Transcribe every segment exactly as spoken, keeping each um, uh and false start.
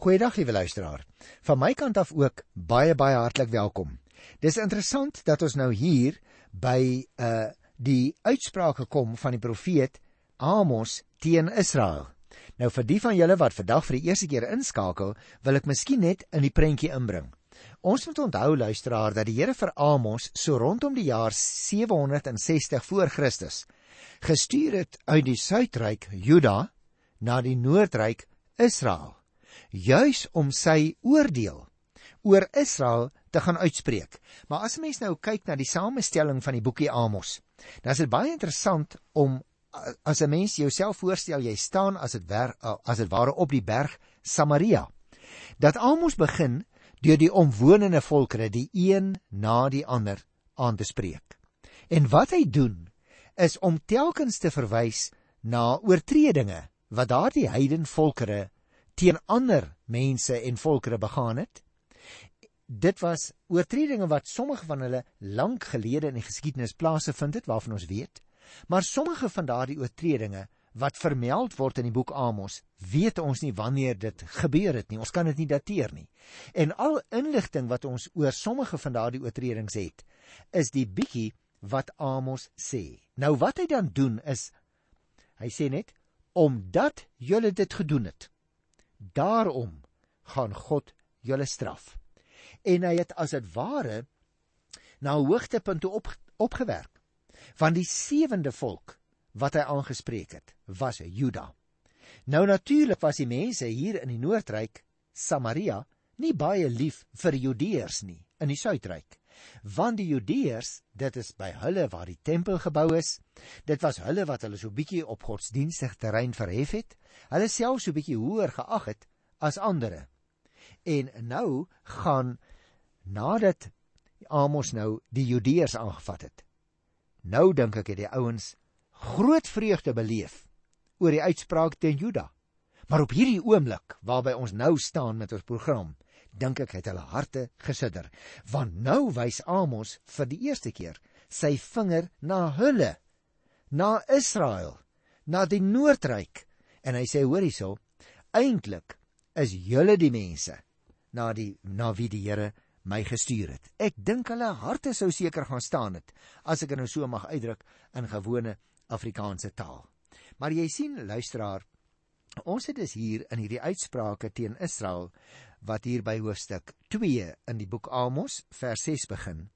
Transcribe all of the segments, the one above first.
Goeiedag, liewe luisteraar. Van my kant af ook baie, baie hartlik welkom. Dis interessant dat ons nou hier by uh, die uitspraak gekom van die profeet Amos teen Israel. Nou vir die van julle wat vandag vir die eerste keer inskakel, wil ek miskien net in die prentjie inbring. Ons moet onthou, luisteraar, dat die Here vir Amos so rondom die jaar sewe honderd sestig voor Christus gestuur het uit die Suidryk Juda na die Noordryk Israel, juis om sy oordeel oor Israel te gaan uitspreek. Maar as 'n mens nou kyk na die samestelling van die boekie Amos, dan is dit baie interessant om, as 'n mens jouself voorstel, jy staan as dit as dit ware op die berg Samaria, dat Amos begin deur die omwonende volkere die een na die ander aan te spreek. En wat hy doen, is om telkens te verwys na oortredinge wat daardie heiden volkere teen ander mense en volkere begaan het. Dit was oortredinge wat sommige van hulle lank gelede in die geskiedenis plaasgevind het, waarvan ons weet, maar sommige van daardie oortredinge wat vermeld word in die boek Amos, weet ons nie wanneer dit gebeur het nie, ons kan dit nie dateer nie. En al inligting wat ons oor sommige van daardie oortredings het, is die bietjie wat Amos sê. Nou wat hy dan doen is, hy sê net, omdat julle dit gedoen het, daarom gaan God julle straf. En hy het as het ware na 'n hoogtepunt toe op, opgewerk. Van die sewende volk wat hy aangespreek het, was Juda. Nou natuurlik was die mense hier in die Noordryk, Samaria, nie baie lief vir Judeërs nie, in die Suidryk. Want die Judeërs, dit is by hulle waar die tempel gebou is, dit was hulle wat hulle so bietjie op godsdienstig terrein verhef het, hulle self so bietjie hoër geag het as andere. En nou gaan, nadat Amos nou die Judeërs aangevat het, nou dink ek het die ouens groot vreugde beleef oor die uitspraak teen Juda. Maar op hierdie oomblik, waarby ons nou staan met ons program, dink ek het hulle harte gesidder, want nou wys Amos vir die eerste keer sy vinger na hulle, na Israel, na die Noordryk, en hy sê, hoor hierso, eintlik is julle die mense na die na wie die Here my gestuur het. Ek dink hulle harte sou seker gaan staan het, as ek nou so mag uitdruk in gewone Afrikaanse taal. Maar jy sien, luisteraar, ons het dus hier in hierdie uitsprake teen Israel, wat hier by hoofstuk twee in die boek Amos, vers ses begin,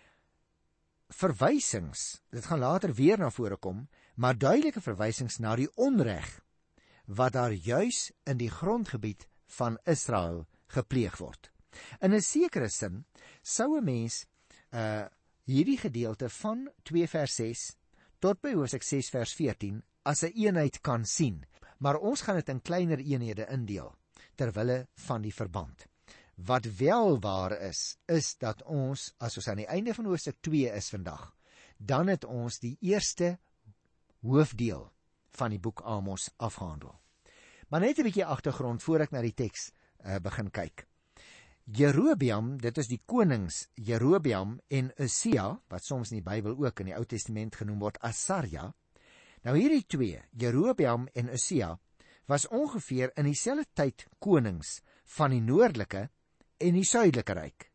verwysings, dit gaan later weer na vore kom, maar duidelike verwysings na die onreg, wat daar juis in die grondgebied van Israel gepleeg word. In 'n sekere sin, sou 'n mens uh, hierdie gedeelte van twee vers ses tot by hoofstuk ses vers veertien as 'n eenheid kan sien, maar ons gaan dit in kleiner eenhede indeel, terwille van die verband. Wat wel waar is, is dat ons, as ons aan die einde van hoofstuk twee is vandag, dan het ons die eerste hoofdeel van die boek Amos afgehandel. Maar net 'n bietjie agtergrond voor ek na die teks uh, begin kyk. Jerobeam, dit is die konings Jerobeam en Usia, wat soms in die Bybel ook in die Ou Testament genoem word Asaria. Nou hierdie twee, Jerobeam en Usia, was ongeveer in dieselfde tyd konings van die noordelike en die suidelike ryk.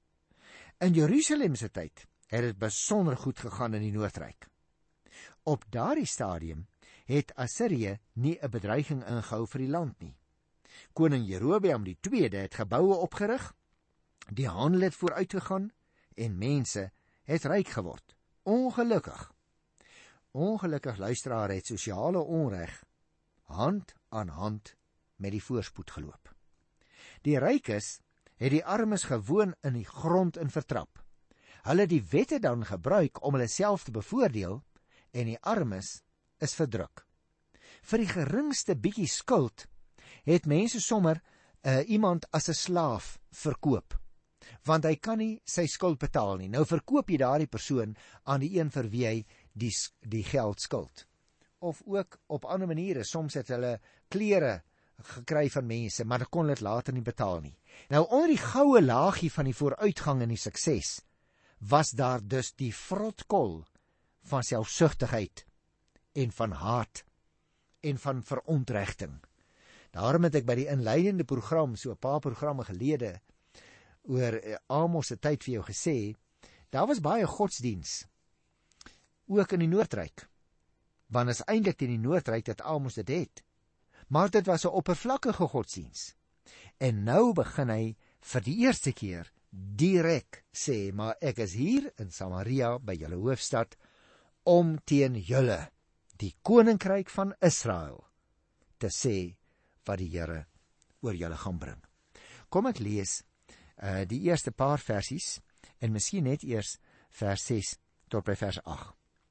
In Jerusalem se tyd het dit besonder goed gegaan in die Noordryk. Op daardie stadium het Assirië nie 'n bedreiging ingehou vir die land nie. Koning Jerobeam die tweede het geboue opgerig, die handel het vooruitgegaan en mense het ryk geword. Ongelukkig. Ongelukkig, luisteraar, het sosiale onreg hand aan hand met die voorspoed geloop. Die rykes het die armes gewoon in die grond in vertrap. Hulle het die wette dan gebruik om hulle self te bevoordeel en die armes is verdruk. Vir die geringste bietjie skuld het mense sommer uh, iemand as 'n slaaf verkoop, want hy kan nie sy skuld betaal nie. Nou verkoop jy daardie persoon aan die een vir wie hy die, die geld skuld. Of ook op ander maniere, soms het hulle klere gekry van mense, maar hulle kon dit later nie betaal nie. Nou onder die goue laagie van die vooruitgang en die sukses, was daar dus die vrotkol van selfsugtigheid en van haat en van verontregting. Daarom het ek by die inleidende program, so 'n paar programme gelede, oor Amos se tyd vir jou gesê, daar was baie godsdiens, ook in die Noordryk, want is eintlik in die Noordryk dat Amos dit het, maar dit was 'n oppervlakkige godsdiens, en nou begin hy vir die eerste keer direk sê, maar ek is hier in Samaria, by julle hoofstad, om teen julle, die koninkryk van Israel, te sê wat die Here oor julle gaan bring. Kom ek lees uh, die eerste paar versies, en miskien net eers vers ses tot by vers agt.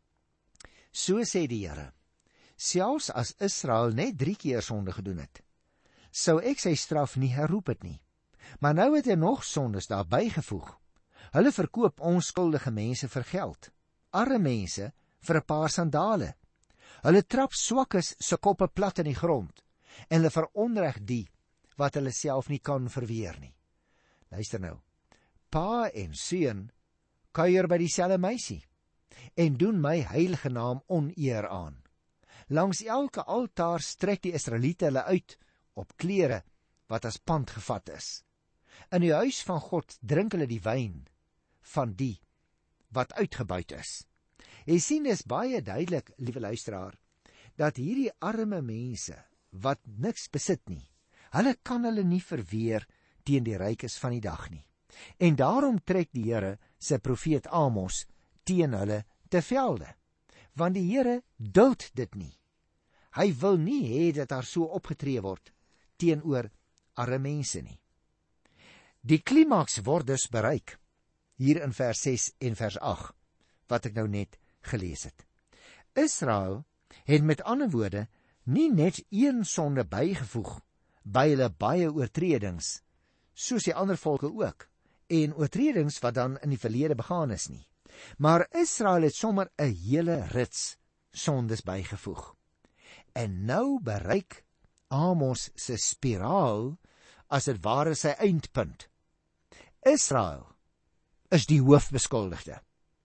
So sê die Here, selfs as Israel net drie keer sonde gedoen het, sou ek sy straf nie herroep het nie. Maar nou het hy nog sondes daarby gevoeg. Hulle verkoop onskuldige mense vir geld, arme mense vir 'n paar sandale. Hulle trap swakkes se koppe plat in die grond, en hulle veronreg die wat hulle self nie kan verweer nie. Luister nou, pa en seun kuier by dieselfde meisie, en doen my heilige naam oneer aan. Langs elke altaar strek die Israeliete hulle uit op klere wat as pand gevat is. In die huis van God drink hulle die wyn van die wat uitgebuit is. Jy sien, dis baie duidelik, liewe luisteraar, dat hierdie arme mense wat niks besit nie, hulle kan hulle nie verweer teen die rykes van die dag nie. En daarom trek die Here sy profeet Amos teen hulle te velde, want die Here duld dit nie. Hy wil nie hê dat daar so opgetree word teenoor arme mense nie. Die klimaks word dus bereik, hier in vers ses en vers agt, wat ek nou net gelees het. Israel het met ander woorde nie net een sonde bygevoeg by hulle baie oortredings, soos die ander volke ook, en oortredings wat dan in die verlede begaan is nie. Maar Israel het sommer 'n hele rits sondes bygevoeg. En nou bereik Amos se spiraal as dit ware sy eindpunt. Israel is die hoofbeskuldigde.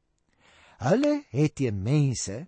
Hulle het teen mense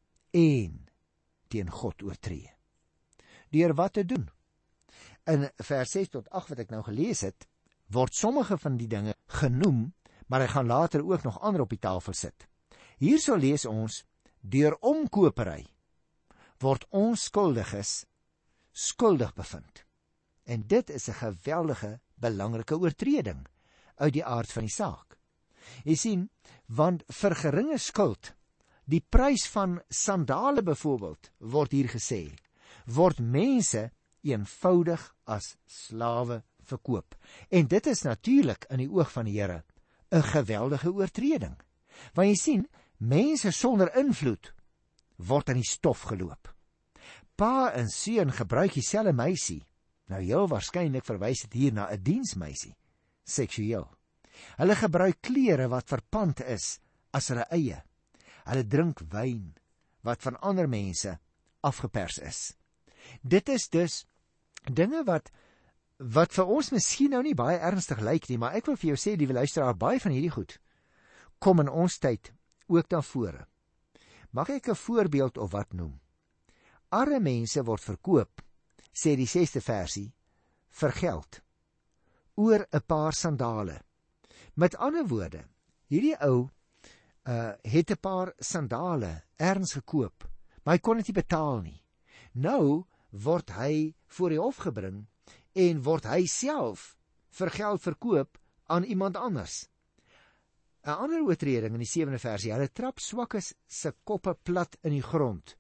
en teen God oortree. Deur wat te doen? In vers ses tot agt wat ek nou gelees het, word sommige van die dinge genoem, maar hy gaan later ook nog ander op die tafel sit. Hierso lees ons, deur omkopery word onskuldiges skuldig bevind. En dit is 'n geweldige, belangrike oortreding uit die aard van die saak. Jy sien, want vir geringe skuld, die prys van sandale byvoorbeeld, word hier gesê, word mense eenvoudig as slawe verkoop. En dit is natuurlik in die oog van die Here 'n geweldige oortreding. Want jy sien, mense sonder invloed word in die stof geloop. Pa en seun gebruik dieselfde meisie. Nou heel waarskynlik verwys dit hier na 'n diensmeisie, seksueel. Hulle gebruik klere wat verpand is as hulle eie. Hulle drink wyn wat van ander mense afgepers is. Dit is dus dinge wat wat vir ons miskien nou nie baie ernstig lyk nie, maar ek wil vir jou sê, liewe luisteraar, baie van hierdie goed kom in ons tyd ook na vore. Mag ek 'n voorbeeld of wat noem? Arme mense word verkoop, sê die sesde versie, vir geld, oor 'n paar sandale. Met ander woorde, hierdie ou uh, het 'n paar sandale ergens gekoop, maar hy kon dit nie betaal nie. Nou word hy voor die hof gebring en word hy self vir geld verkoop aan iemand anders. 'n Ander oortreding in die sewende versie, hulle trap swakkes se koppe plat in die grond.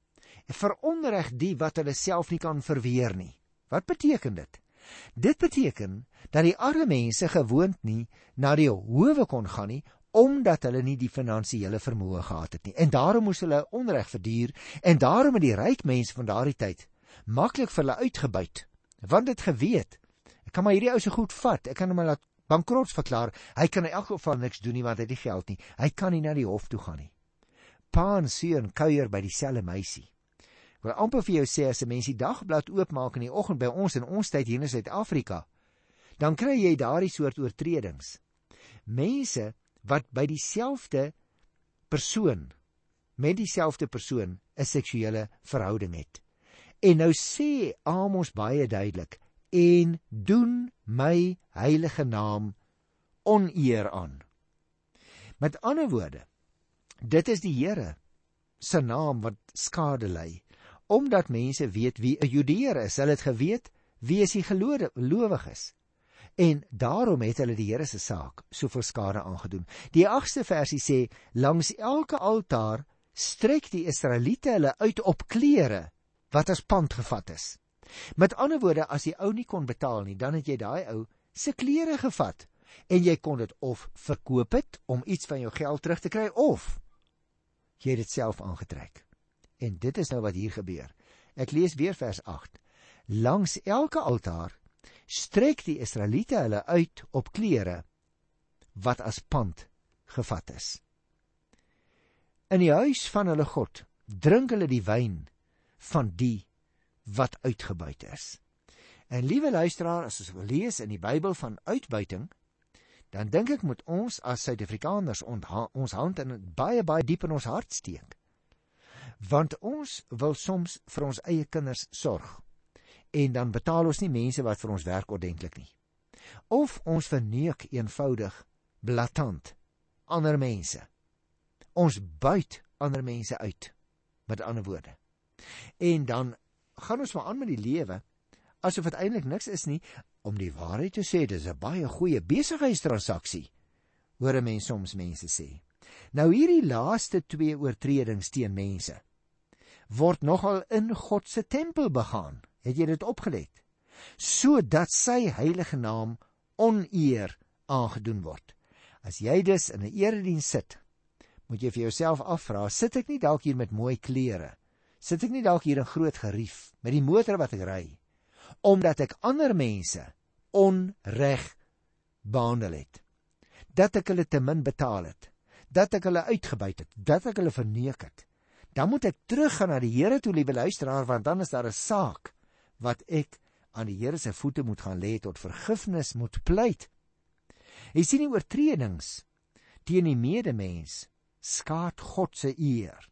Veronreg die wat hulle self nie kan verweer nie. Wat beteken dit? Dit beteken dat die arme mense gewoond nie na die howe kon gaan nie, omdat hulle nie die finansiële vermoë gehad het nie. En daarom moes hulle onreg verduur, en daarom het die ryk mense van daardie tyd maklik vir hulle uitgebuit, want dit geweet, ek kan maar hierdie ou se goed vat, ek kan hom laat bankrot verklaar, hy kan in elk geval niks doen nie, want hy het die geld nie, hy kan nie na die hof toe gaan nie. Pa en seun kuier by dieselfde meisie. Ek wil amper vir jou sê, as 'n mens die dagblad oopmaak in die oggend by ons in ons tyd hier in Suid-Afrika, dan kry jy daardie soort oortredings. Mense wat by dieselfde persoon, met dieselfde persoon 'n seksuele verhouding het. En nou sê Amos baie duidelik, en doen my heilige naam oneer aan. Met ander woorde, dit is die Here se naam wat skade ly, omdat mense weet wie 'n Judeër is. Hulle het geweet wie is die gelowiges. En daarom het hulle die Here se saak soveel skade aangedoen. Die agste versie sê, langs elke altaar strek die Israeliete hulle uit op klere wat as pand gevat is. Met ander woorde, as die ou nie kon betaal nie, dan het jy daai ou se klere gevat, en jy kon dit of verkoop het om iets van jou geld terug te kry, of jy het dit self aangetrek. En dit is nou wat hier gebeur. Ek lees weer vers agt. Langs elke altaar strek die Israeliete hulle uit op klere wat as pand gevat is. In die huis van hulle God drink hulle die wyn van die wat uitgebuit is. En liewe luisteraar, as ons wil lees in die Bybel van uitbuiting, dan dink ek moet ons as Suid-Afrikaners ons hand in baie, baie diep in ons hart steek. Want ons wil soms vir ons eie kinders sorg, en dan betaal ons nie mense wat vir ons werk ordentlik nie. Of ons verneuk eenvoudig, blaatant, ander mense. Ons buit ander mense uit, met ander woorde. En dan gaan ons maar aan met die lewe, asof het eintlik niks is nie. Om die waarheid te sê, dit is 'n baie goeie besigheidstransaksie, hoor 'n mens soms mense sê. Nou hierdie laaste twee oortredings teen mense word nogal in God se tempel begaan. Het jy dit opgelet? Sodat sy heilige naam oneer aangedoen word. As jy dus in 'n erediens sit, moet jy vir jouself afvra, sit ek nie dalk hier met mooi klere? Sit ek nie dalk hier in groot gerief met die motor wat ek ry, omdat ek ander mense onreg behandel het, dat ek hulle te min betaal het, dat ek hulle uitgebuit het, dat ek hulle verneuk het? Dan moet ek teruggaan na die Here toe, liewe luisteraar, want dan is daar 'n saak wat ek aan die Here se voete moet gaan lê, tot vergifnis moet pleit. Jy sien, die oortredings teen die medemens skaad God se eer,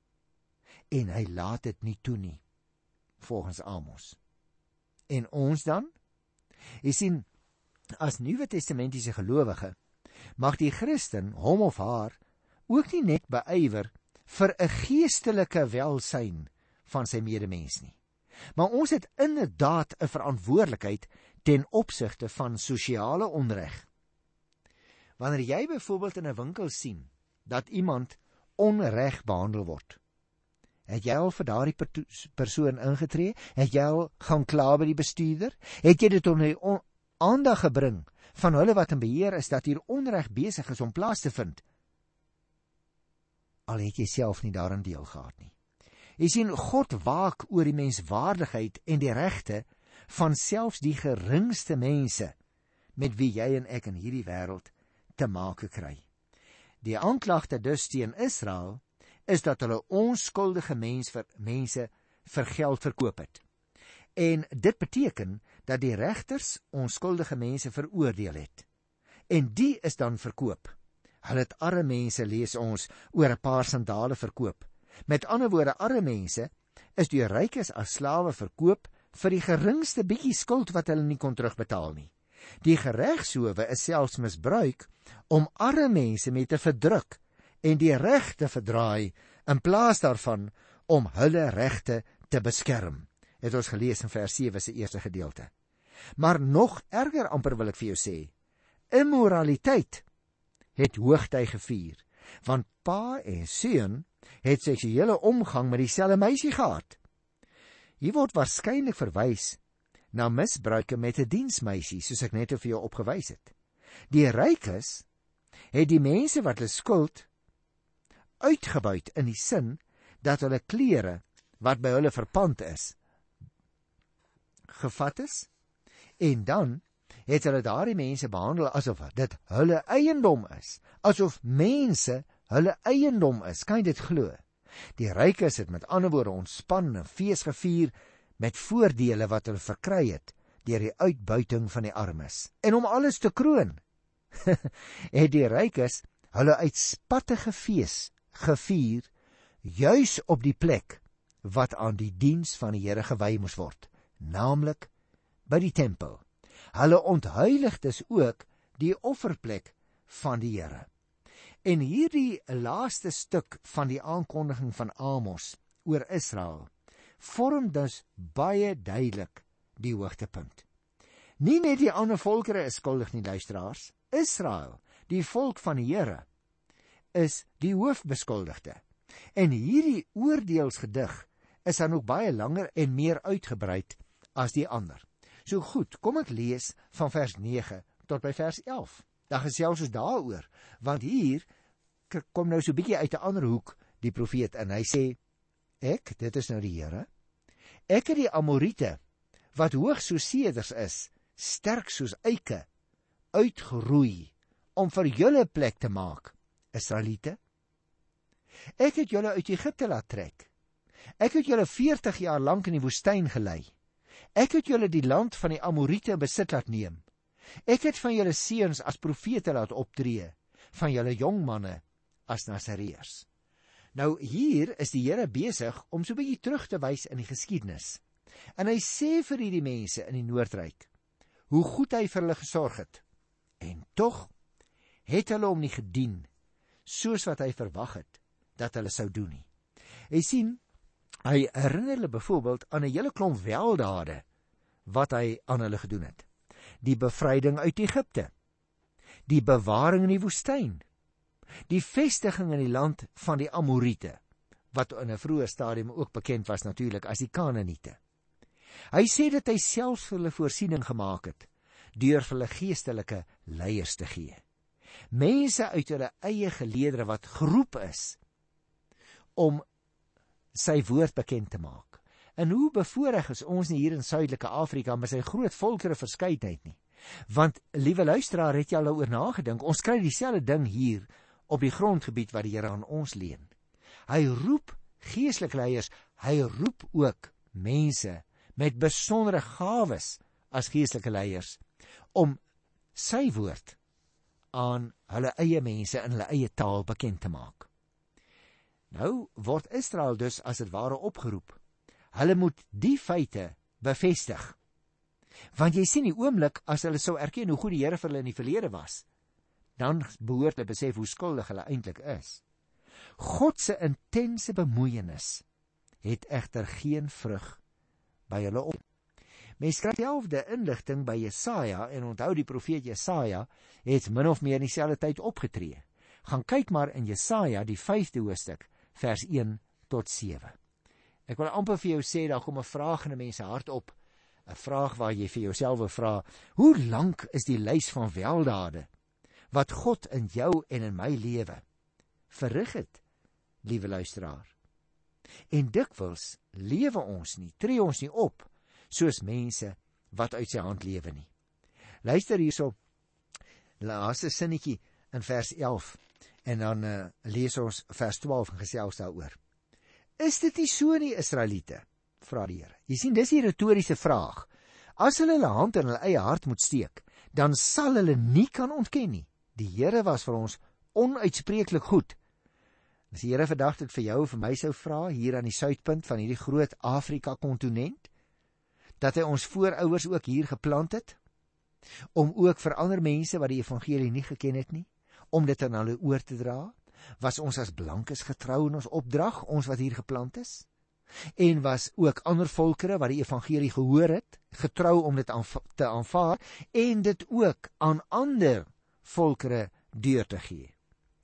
en hy laat dit nie toe nie, volgens Amos. En ons dan? Jy sien, as Nuwe Testamentiese gelowige, mag die Christen hom of haar ook nie net beywer vir 'n geestelike welsyn van sy medemens nie. Maar ons het inderdaad 'n verantwoordelikheid ten opsigte van sosiale onreg. Wanneer jy byvoorbeeld in 'n winkel sien dat iemand onreg behandel word, het jy al vir daardie persoon ingetree? Het jy al gaan kla by die bestuurder? Het jy dit onder die aandag gebring van hulle wat in beheer is, dat hier onreg besig is om plaas te vind? Al het jy self nie daarin deel gehad nie. Jy sien, God waak oor die menswaardigheid en die regte van selfs die geringste mense met wie jy en ek in hierdie wêreld te make kry. Die aanklagte dus teen Israel is dat hulle onskuldige mens vir, mense vir geld verkoop het. En dit beteken dat die regters onskuldige mense veroordeel het. En die is dan verkoop. Hulle het arme mense, lees ons, oor 'n paar sandale verkoop. Met ander woorde, arme mense is deur rykes as slawe verkoop vir die geringste bietjie skuld wat hulle nie kon terugbetaal nie. Die geregshowe is selfs misbruik om arme mense mee te verdruk en die reg te verdraai, in plaas daarvan om hulle regte te beskerm. Het ons gelees in vers sewe se eerste gedeelte. Maar nog erger amper wil ek vir jou sê, immoraliteit het hoogtyd gevier, want pa en seun het seksuele omgang met dieselfde meisie gehad. Hier word waarskynlik verwys na misbruike met 'n diensmeisie, soos ek net vir jou opgewys het. Die rykes het die mense wat hulle skuld uitgebuit in die sin dat hulle klere wat by hulle verpand is, gevat is, en dan het hulle daardie mense behandel asof dit hulle eiendom is, asof mense hulle eiendom is. Kan jy dit glo? Die rykes het met ander woorde ontspan en fees gevier met voordele wat hulle verkry het deur die uitbuiting van die armes. En om alles te kroon, het die rykes hulle uitspattige fees gevier, juis op die plek wat aan die diens van die Here gewy moes word, naamlik by die tempel. Hulle ontheilig dus ook die offerplek van die Here. En hierdie laaste stuk van die aankondiging van Amos oor Israel vorm dus baie duidelik die hoogtepunt. Nie net die ander volkere is skuldig nie, luisteraars. Israel, die volk van die Here, is die hoofbeskuldigde. En hierdie oordeelsgedig is dan ook baie langer en meer uitgebreid as die ander. So goed, kom ek lees van vers nege tot by vers elf. Dan gesels ons daaroor, want hier kom nou so 'n bietjie uit 'n ander hoek die profeet en hy sê, ek, dit is nou die Here, ek het die Amoriete, wat hoog soos seders is, sterk soos eike, uitgeroei, om vir julle plek te maak, Israeliete. Ek het julle uit Egipte laat trek. Ek het julle veertig jaar lank in die woestyn gelei. Ek het julle die land van die Amoriete in besit laat neem. Ek het van julle seuns as profete laat optree, van julle jong manne as Nasareërs. Nou hier is die Here besig om so 'n bietjie terug te wys in die geskiedenis. En hy sê vir hierdie mense in die Noordryk hoe goed hy vir hulle gesorg het. En tog het hulle hom nie gedien soos wat hy verwag het dat hulle sou doen nie. Jy sien, hy herinner hulle byvoorbeeld aan 'n hele klomp weldade wat hy aan hulle gedoen het. Die bevryding uit Egipte, die bewaring in die woestyn, die vestiging in die land van die Amoriete, wat in 'n vroeë stadium ook bekend was natuurlik as die Kanaaniete. Hy sê dat hy self vir hulle voorsiening gemaak het, deur vir hulle geestelike leiers te gee. Mense uit hulle eie geleedere wat geroep is om sy woord bekend te maak. En hoe bevoorreg is ons nie hier in Suidelike Afrika met sy groot volkere verskeidenheid nie. Want, liewe luisteraar, het jy al daaroor nagedink, ons kry dieselfde ding hier op die grondgebied wat die Here aan ons leen. Hy roep geestelike leiers, hy roep ook mense met besondere gawes as geestelike leiers om sy woord aan hulle eie mense in hulle eie taal bekend te maak. Nou word Israel dus as het ware opgeroep. Hulle moet die feite bevestig. Want jy sien die oomblik as hulle sou erken hoe goed die Here vir hulle in die verlede was, dan behoort hulle besef hoe skuldig hulle eintlik is. God se intense bemoeienis het egter geen vrug by hulle op. Mens kry dieselfde inligting by Jesaja, en onthou die profeet Jesaja het min of meer in dieselfde tyd opgetree. Gaan kyk maar in Jesaja die vyfde hoofstuk, vers een tot sewe. Ek wil amper vir jou sê, daar kom 'n vraag in 'n mens hart op, 'n vraag waar jy vir jouself wil vra, hoe lank is die lys van weldade wat God in jou en in my lewe verrig het, liewe luisteraar? En dikwels lewe ons nie, tree ons nie op soos mense wat uit sy hand lewe nie. Luister hierso, laaste sinnetjie in vers elf, en dan uh, lees ons vers twaalf en gesels daaroor. Is dit nie so nie, Israeliete? Vra die Here. Jy sien, dis die retoriese vraag. As hulle hulle hand in hulle eie hart moet steek, dan sal hulle nie kan ontken nie. Die Here was vir ons onuitspreeklik goed. As die Here vandag dit vir jou en vir my sou vra, hier aan die suidpunt van hierdie groot Afrika-kontinent, dat hy ons voorouers ook hier geplant het, om ook vir ander mense wat die evangelie nie geken het nie, om dit aan hulle oor te dra, was ons as blankes getrou in ons opdrag, ons wat hier geplant is, en was ook ander volkere wat die evangelie gehoor het, getrou om dit aanva- te aanvaar, en dit ook aan ander volkere deur te gee.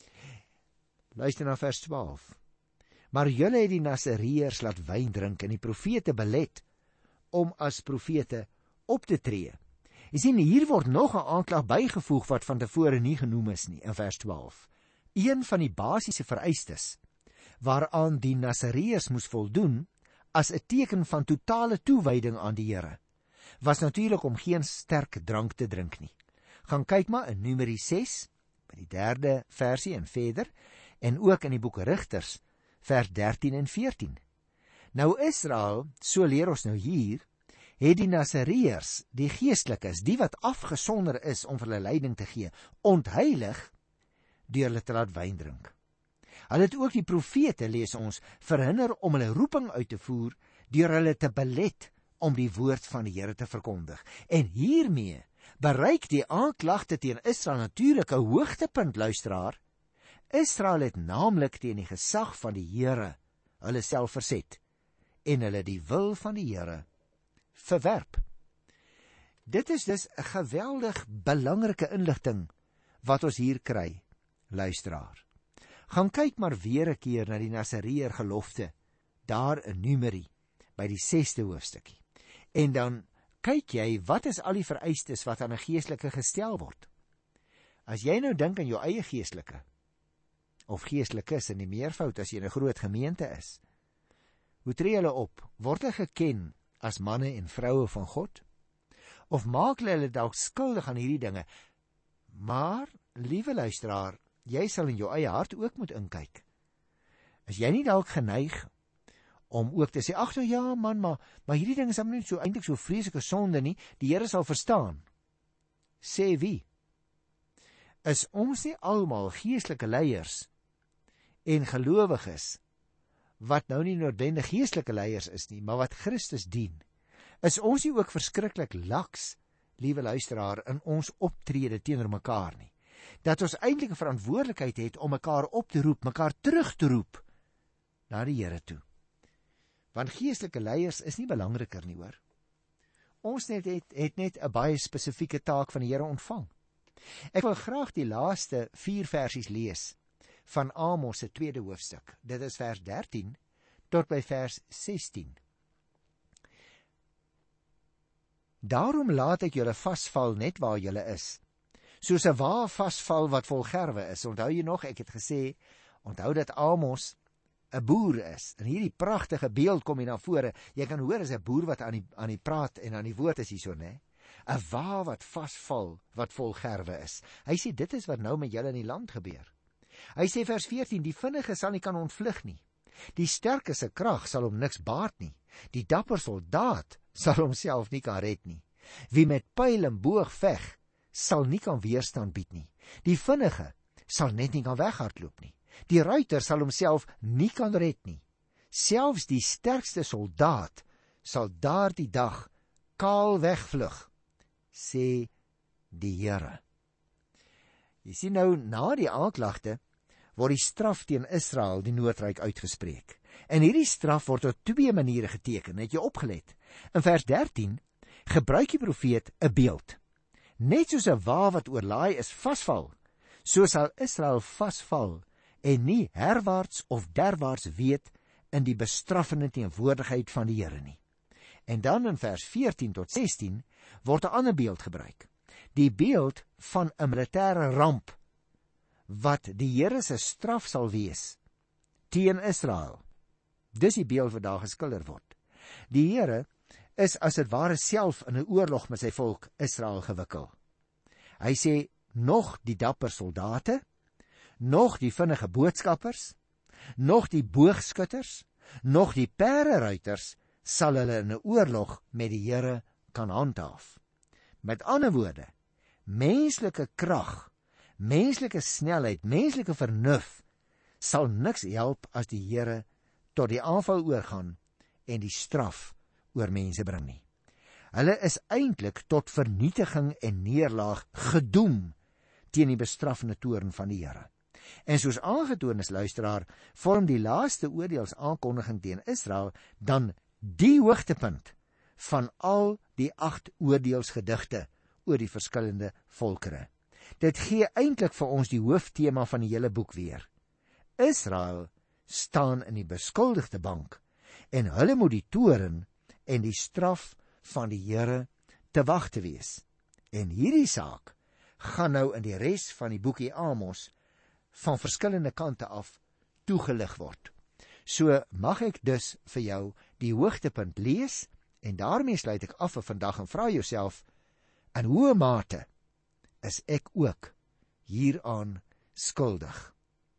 Luister na vers twaalf. Maar julle het die Nasareërs laat wyn drink en die profete belet om as profete op te tree. Jy sien, hier word nog 'n aanklag bygevoeg wat van tevore nie genoem is nie, in vers twaalf. Een van die basiese vereistes waaraan die Nasareërs moes voldoen as 'n teken van totale toewyding aan die Here, was natuurlik om geen sterk drank te drink nie. Gaan kyk maar in Numeri ses, by die derde versie en verder, en ook in die boek Rigters, vers dertien en veertien. Nou Israel, so leer ons nou hier, het die Nasareërs, die geestelikes, die wat afgesonder is om vir hulle leiding te gee, ontheilig deur hulle te laat wyn drink. Hulle het ook die profete, lees ons, verhinder om hulle roeping uit te voer, deur hulle te belet om die woord van die Here te verkondig. En hiermee bereik die aanklagte teen Israel natuurlik 'n hoogtepunt, luisteraar. Israel het naamlik teen die gesag van die Here hulle self verset en hulle die wil van die Here verwerp. Dit is dus 'n geweldig belangrike inligting wat ons hier kry, luisteraar. Gaan kyk maar weer 'n keer na die Nasareër gelofte daar in Numeri by die sesde hoofstukkie. En dan kyk jy wat is al die vereistes wat aan 'n geestelike gestel word. As jy nou dink aan jou eie geestelike of geestelikes in die meervoud as jy in 'n groot gemeente is, hoe tree hulle op? Word hulle geken as manne en vroue van God? Of maak hulle hulle dalk skuldig aan hierdie dinge? Maar, liewe luisteraar, jy sal in jou eie hart ook moet inkyk. Is jy nie dalk geneig om ook te sê, ag nou ja man, maar, maar hierdie ding is nie so eintlik so vreeslike sonde nie, die Here sal verstaan. Sê wie? Is ons nie almal geestelike leiers en gelowiges, wat nou nie noodwendig geestelike leiers is nie, maar wat Christus dien? Is ons nie ook verskriklik laks, liewe luisteraar, in ons optrede teenoor mekaar nie? Dat ons eintlik 'n verantwoordelikheid het om mekaar op te roep, mekaar terug te roep na die Here toe. Want geestelike leiers is nie belangriker nie, hoor. Ons net het, het net 'n baie spesifieke taak van die Here ontvang. Ek wil graag die laaste vier versies lees van Amos se tweede hoofstuk. Dit is vers dertien tot by vers sestien. Daarom laat ek julle vasval net waar julle is, soos 'n wa vasval wat vol gerwe is. Onthou jy nog, ek het gesê, onthou dat Amos 'n boer is. En hierdie pragtige beeld kom hier na vore. Jy kan hoor as 'n boer wat aan die aan die praat en aan die woord is hierso, né? 'n wa wat vasval wat vol gerwe is. Hy sê dit is wat nou met julle in die land gebeur. Hy sê vers veertien, die vinnige sal nie kan ontvlug nie. Die sterkes se krag sal hom niks baat nie. Die dapper soldaat sal homself nie kan red nie. Wie met pyl en boog veg, sal nie kan weerstand bied nie. Die vinnige sal net nie kan weghardloop nie. Die ruiter sal homself nie kan red nie. Selfs die sterkste soldaat sal daardie dag kaal wegvlug, sê die Here. Jy sien nou, na die aanklagte word die straf teen Israel, die noordryk, uitgespreek. En hierdie straf word op twee maniere geteken, het jy opgelet. In vers dertien gebruik die profeet 'n beeld. Net soos 'n wa wat oorlaai is vasval, so sal Israel vasval en nie herwaarts of derwaarts weet in die bestraffende teenwoordigheid van die Here nie. En dan in vers veertien tot sestien word 'n ander beeld gebruik. Die beeld van 'n militêre ramp wat die Here se straf sal wees teen Israel. Dis die beeld wat daar geskilder word. Die Here is as dit ware self in 'n oorlog met sy volk Israel gewikkel. Hy sê, nog die dapper soldate, nog die vinnige boodskappers, nog die boogskutters, nog die perderuiters sal hulle in 'n oorlog met die Here kan handhaaf. Met ander woorde, menslike krag, menslike snelheid, menslike vernuf sal niks help as die Here tot die aanval oorgaan en die straf oor mense bring nie. Hulle is eintlik tot vernietiging en neerlaag gedoem teen die bestraffende toorn van die Here. En soos aangetoon is, luisteraar, vorm die laaste oordeelsaankondiging teen Israel dan die hoogtepunt van al die agt oordeelsgedigte oor die verskillende volkere. Dit gee eintlik vir ons die hooftema van die hele boek weer. Israel staan in die beskuldigde bank en hulle moet die toorn en die straf van die Here te wag te wees. En hierdie saak gaan nou in die res van die boekie Amos van verskillende kante af toegelig word. So mag ek dus vir jou die hoogtepunt lees en daarmee sluit ek af vir vandag en vra jouself, in hoe mate is ek ook hieraan skuldig?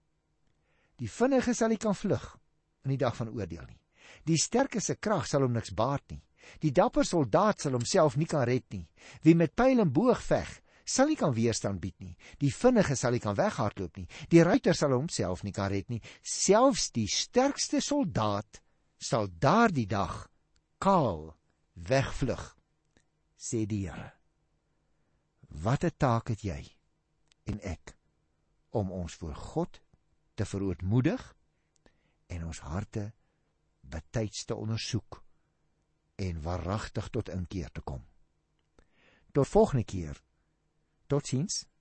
Die vinnige sal nie kan vlug in die dag van oordeel nie. Die sterkes se krag sal hom niks baat nie. Die dapper soldaat sal homself nie kan red nie. Wie met pyl en boog veg, sal nie kan weerstand bied nie. Die vinnige sal nie kan weghardloop nie. Die ruiter sal homself nie kan red nie. Selfs die sterkste soldaat sal daardie dag kaal wegvlug, sê die Here. Wat 'n taak het jy en ek om ons voor God te verootmoedig en ons harte betyds te ondersoek en waaragtig tot inkeer te kom. Tot volgende keer. Totsiens.